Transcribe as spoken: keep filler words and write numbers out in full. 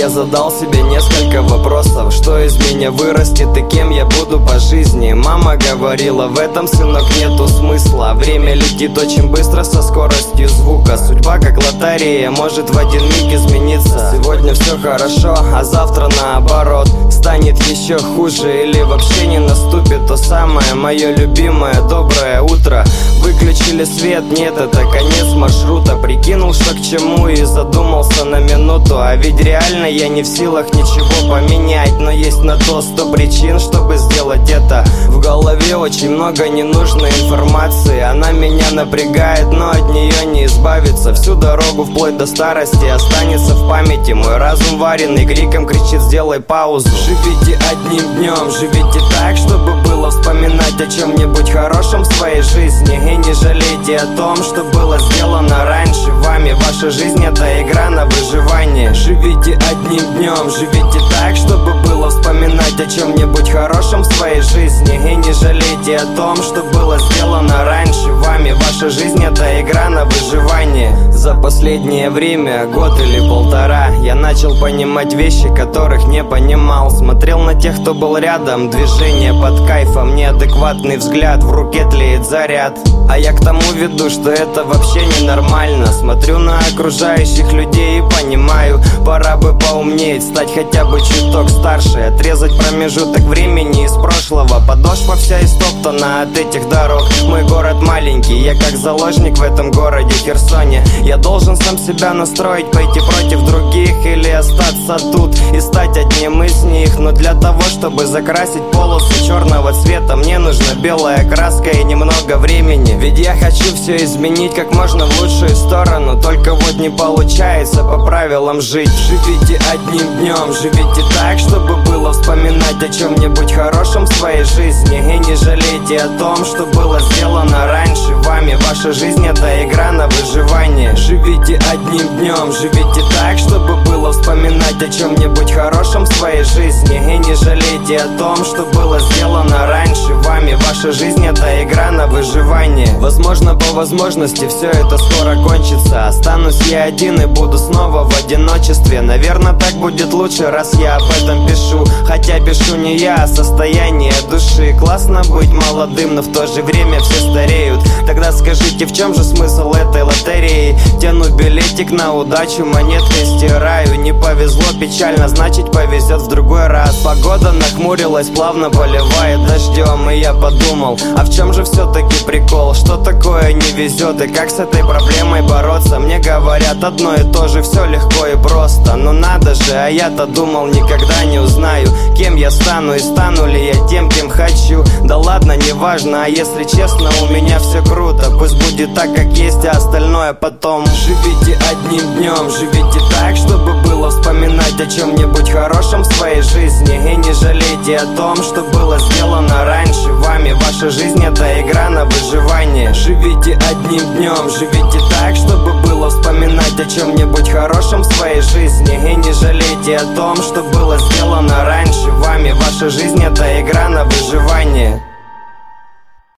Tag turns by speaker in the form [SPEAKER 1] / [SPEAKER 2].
[SPEAKER 1] я задал себе несколько вопросов: что из меня вырастет и кем я буду по жизни. Мама говорила: в этом, сынок, нету смысла. Время летит очень быстро со скоростью звука. Судьба как лотерея, может в один миг измениться. Сегодня все хорошо, а завтра наоборот станет еще хуже, или вообще не наступит то самое мое любимое доброе утро. Выключили свет, нет, это конец маршрута. Прикинул, что к чему, и задумался на минуту. А ведь реально я не в силах ничего поменять, но есть на то сто причин, чтобы сделать это. В голове очень много ненужной информации, она меня напрягает, но от нее не избавиться. Всю дорогу вплоть до старости останется в памяти мой разум, вареный криком, кричит: сделай паузу. Живите одним днем, живите так, чтобы было вспоминать о чем-нибудь хорошем в своей жизни. И не жалейте о том, что было сделано раньше вами. Ваша жизнь — это игра на выживание. Живите одним днем, живите так, чтобы было вспоминать о чем-нибудь хорошем в своей жизни. И не жалейте о том, что было сделано раньше вами. Ваша жизнь — это игра на выживание. За последнее время, год или полтора, я начал понимать вещи, которых не понимал. Смотрел на тех, кто был рядом, движение под кайфом, неадекватный взгляд, в руке тлеет заряд. А я к тому веду, что это вообще ненормально. Смотрю на окружающих людей и понимаю: пора бы поумнеть, стать хотя бы чуток старше, отрезать промежуток времени из прошлого. Подошва вся истоптана от этих дорог. Мой город маленький, я как заложник в этом городе Херсоне. Я должен сам себя настроить, пойти против других или остаться тут и стать одним из них. Но для того, чтобы закрасить полосы черного цвета, мне нужна белая краска и немного времени. Ведь я хочу все изменить как можно в лучшую сторону, только вот не получается по правилам жить. Живите одним днем, живите так, чтобы было вспоминать о чем-нибудь хорошем в своей жизни. И не жалейте о том, что было сделано раньше вами. Ваша жизнь — это игра на выживание. Живите одним днем, живите так, чтобы было вспоминать о чем-нибудь хорошем в своей жизни. И не жалейте о том, что было сделано раньше вами. Ваша жизнь — это игра на выживание. Возможно, по возможности все это скоро кончится. Останусь я один и буду снова в одиночестве. Наверное, так будет лучше, раз я об этом пишу. Хотя пишу не я, а состояние души. Классно быть молодым, но в то же время все стареют. Тогда скажите, в чем же смысл этой лотереи? Тяну билетик на удачу, монеткой стираю. Не повезло, печально, значит повезет в другой раз. Погода нахмурилась, плавно поливает дождем. И я подумал, а в чем же все-таки прикол? Что такое не везет и как с этой проблемой бороться? Мне говорят одно и то же, все легко и просто. Но надо же, а я-то думал, никогда не узнаю, кем я стану и стану ли я тем, кем хочу. Да ладно, не важно, а если честно, у меня все круто. Пусть будет так, как есть, а остальное потом. Живите одним днем, живите так, чтобы было вспоминать о чем-нибудь хорошем в своей жизни. И не жалейте о том, что было сделано раньше вами. Ваша жизнь — это игра на выживание. Живите одним днем, живите так, чтобы было вспоминать о чем-нибудь хорошем в своей жизни. И не жалейте о том, что было сделано раньше вами. Ваша жизнь — это игра на выживание.